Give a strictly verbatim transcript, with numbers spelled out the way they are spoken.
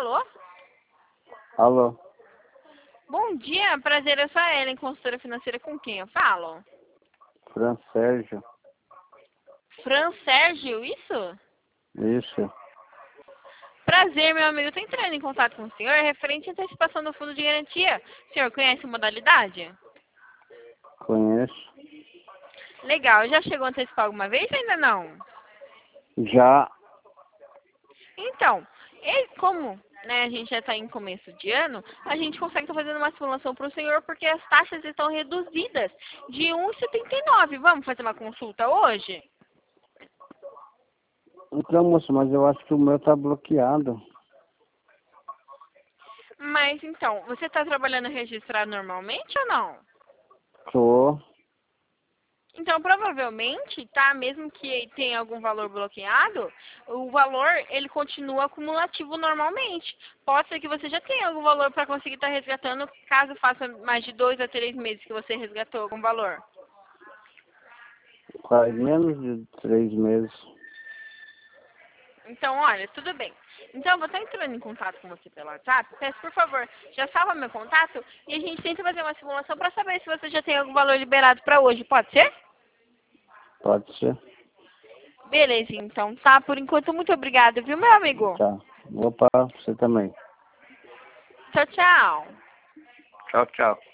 Alô? Alô? Bom dia, prazer, eu sou a Ellen, consultora financeira, com quem eu falo? Fran Sérgio? Fran Sérgio, isso? Isso. Prazer, meu amigo, estou entrando em contato com o senhor referente à antecipação do fundo de garantia. O senhor conhece a modalidade? Conheço. Legal, já chegou a antecipar alguma vez ou ainda não? Já. Então, e como né, a gente já está em começo de ano, a gente consegue estar fazendo uma simulação para o senhor porque as taxas estão reduzidas de um vírgula setenta e nove. Vamos fazer uma consulta hoje? Então, moço, mas eu acho que o meu tá bloqueado. Mas então, você está trabalhando registrado normalmente ou não? Tô. Então, provavelmente, tá, mesmo que tenha algum valor bloqueado, o valor, ele continua acumulativo normalmente. Pode ser que você já tenha algum valor para conseguir estar resgatando, caso faça mais de dois a três meses que você resgatou algum valor. Faz menos de três meses. Então, olha, tudo bem. Então, eu vou estar entrando em contato com você pelo WhatsApp. Peço, por favor, já salva meu contato e a gente tenta fazer uma simulação para saber se você já tem algum valor liberado para hoje. Pode ser? Pode ser? Beleza, então, tá? Por enquanto, muito obrigada, viu, meu amigo? Tá. Opa, você também. Tchau, tchau. Tchau, tchau.